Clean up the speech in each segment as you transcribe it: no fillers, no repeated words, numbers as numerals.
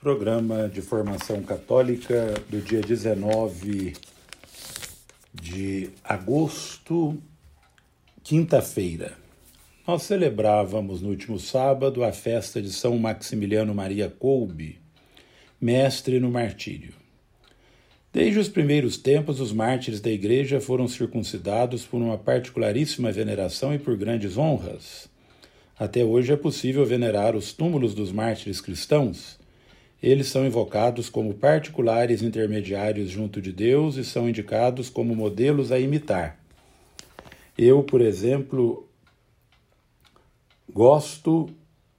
programa de formação católica do dia 19 de agosto, quinta-feira. Nós celebrávamos no último sábado a festa de São Maximiliano Maria Kolbe, mestre no martírio. Desde os primeiros tempos, os mártires da Igreja foram circuncidados por uma particularíssima veneração e por grandes honras. Até hoje é possível venerar os túmulos dos mártires cristãos. Eles são invocados como particulares intermediários junto de Deus e são indicados como modelos a imitar. Eu, por exemplo, gosto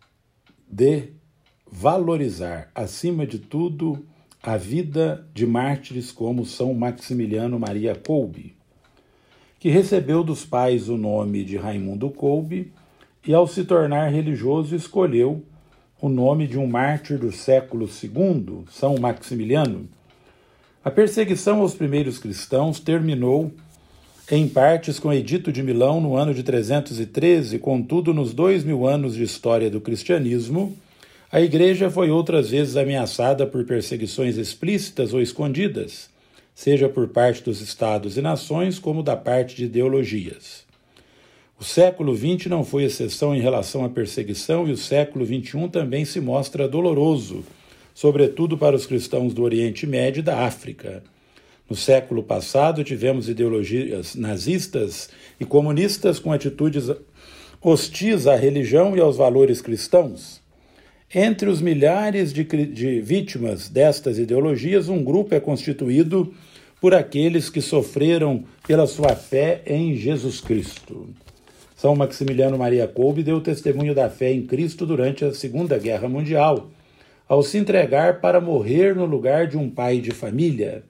de valorizar, acima de tudo, a vida de mártires como São Maximiliano Maria Kolbe, que recebeu dos pais o nome de Raimundo Kolbe e, ao se tornar religioso, escolheu o nome de um mártir do século II, São Maximiliano. A perseguição aos primeiros cristãos terminou em partes com o Edito de Milão no ano de 313, contudo, nos 2000 anos de história do cristianismo, a Igreja foi outras vezes ameaçada por perseguições explícitas ou escondidas, seja por parte dos estados e nações, como da parte de ideologias. O século XX não foi exceção em relação à perseguição e o século XXI também se mostra doloroso, sobretudo para os cristãos do Oriente Médio e da África. No século passado tivemos ideologias nazistas e comunistas com atitudes hostis à religião e aos valores cristãos. Entre os milhares de vítimas destas ideologias, um grupo é constituído por aqueles que sofreram pela sua fé em Jesus Cristo. São Maximiliano Maria Kolbe deu testemunho da fé em Cristo durante a Segunda Guerra Mundial, ao se entregar para morrer no lugar de um pai de família.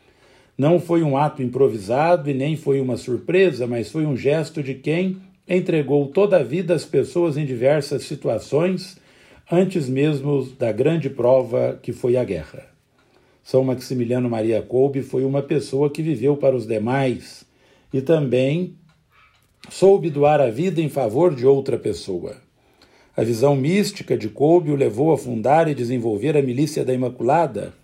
Não foi um ato improvisado e nem foi uma surpresa, mas foi um gesto de quem entregou toda a vida às pessoas em diversas situações, antes mesmo da grande prova que foi a guerra. São Maximiliano Maria Kolbe foi uma pessoa que viveu para os demais e também soube doar a vida em favor de outra pessoa. A visão mística de Kolbe o levou a fundar e desenvolver a Milícia da Imaculada,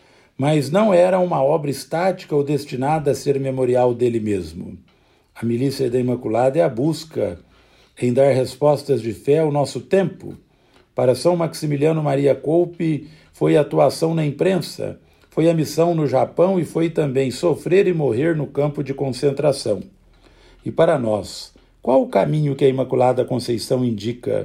mas não era uma obra estática ou destinada a ser memorial dele mesmo. A Milícia da Imaculada é a busca em dar respostas de fé ao nosso tempo. Para São Maximiliano Maria Kolbe foi a atuação na imprensa, foi a missão no Japão e foi também sofrer e morrer no campo de concentração. E para nós, qual o caminho que a Imaculada Conceição indica?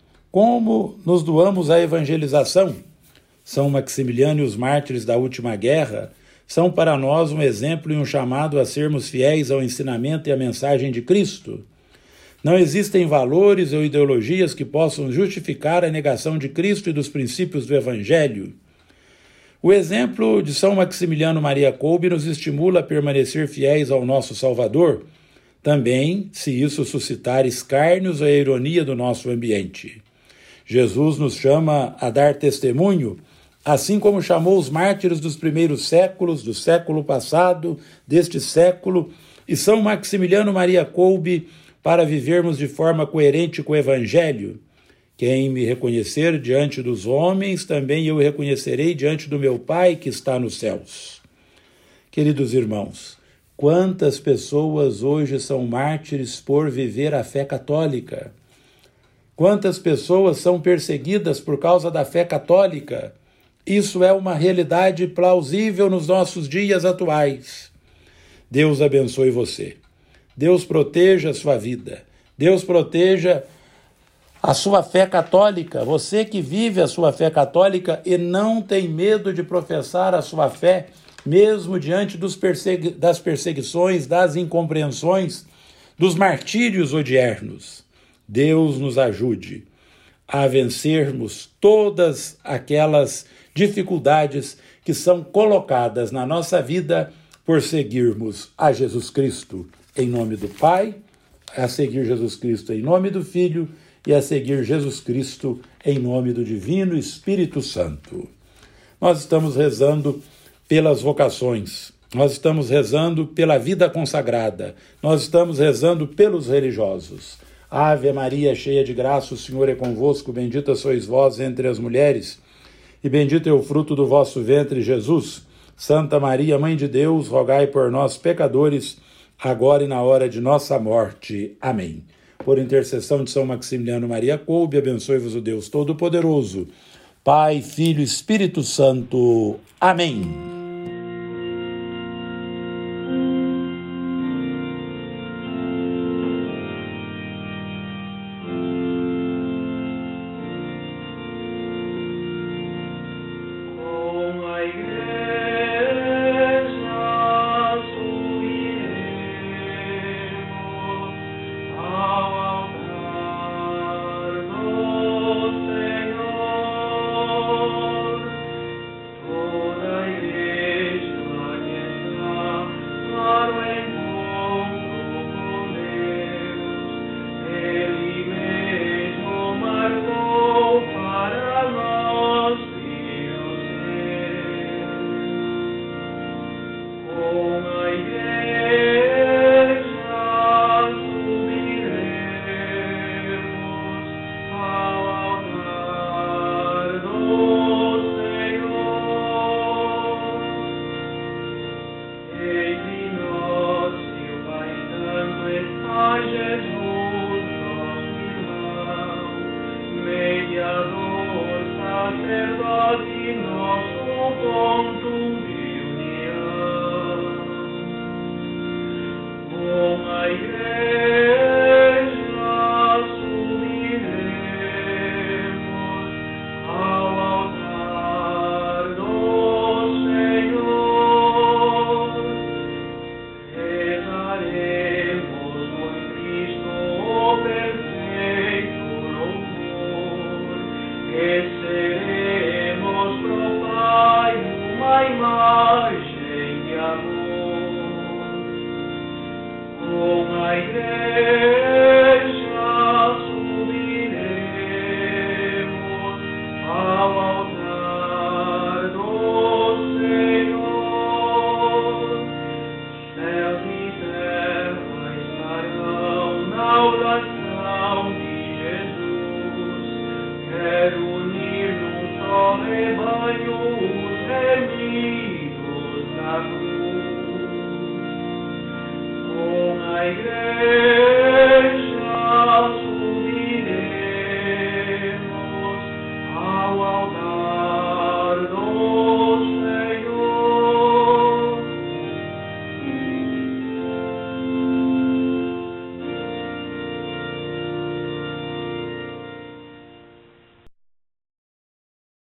Como nos doamos à evangelização? São Maximiliano e os mártires da última guerra são para nós um exemplo e um chamado a sermos fiéis ao ensinamento e à mensagem de Cristo. Não existem valores ou ideologias que possam justificar a negação de Cristo e dos princípios do Evangelho. O exemplo de São Maximiliano Maria Kolbe nos estimula a permanecer fiéis ao nosso Salvador, também se isso suscitar escárnios ou a ironia do nosso ambiente. Jesus nos chama a dar testemunho, assim como chamou os mártires dos primeiros séculos, do século passado, deste século, e São Maximiliano Maria Kolbe, para vivermos de forma coerente com o Evangelho. Quem me reconhecer diante dos homens, também eu reconhecerei diante do meu Pai que está nos céus. Queridos irmãos, quantas pessoas hoje são mártires por viver a fé católica? Quantas pessoas são perseguidas por causa da fé católica? Isso é uma realidade plausível nos nossos dias atuais. Deus abençoe você. Deus proteja a sua vida. Deus proteja a sua fé católica. Você que vive a sua fé católica e não tem medo de professar a sua fé, mesmo diante das perseguições, das incompreensões, dos martírios odiernos. Deus nos ajude a vencermos todas aquelas dificuldades que são colocadas na nossa vida por seguirmos a Jesus Cristo em nome do Pai, a seguir Jesus Cristo em nome do Filho e a seguir Jesus Cristo em nome do Divino Espírito Santo. Nós estamos rezando pelas vocações, nós estamos rezando pela vida consagrada, nós estamos rezando pelos religiosos. Ave Maria, cheia de graça, o Senhor é convosco, bendita sois vós entre as mulheres, e bendito é o fruto do vosso ventre, Jesus. Santa Maria, Mãe de Deus, rogai por nós, pecadores, agora e na hora de nossa morte. Amém. Por intercessão de São Maximiliano Maria Kolbe, abençoe-vos o Deus Todo-Poderoso, Pai, Filho e Espírito Santo. Amém. Igreja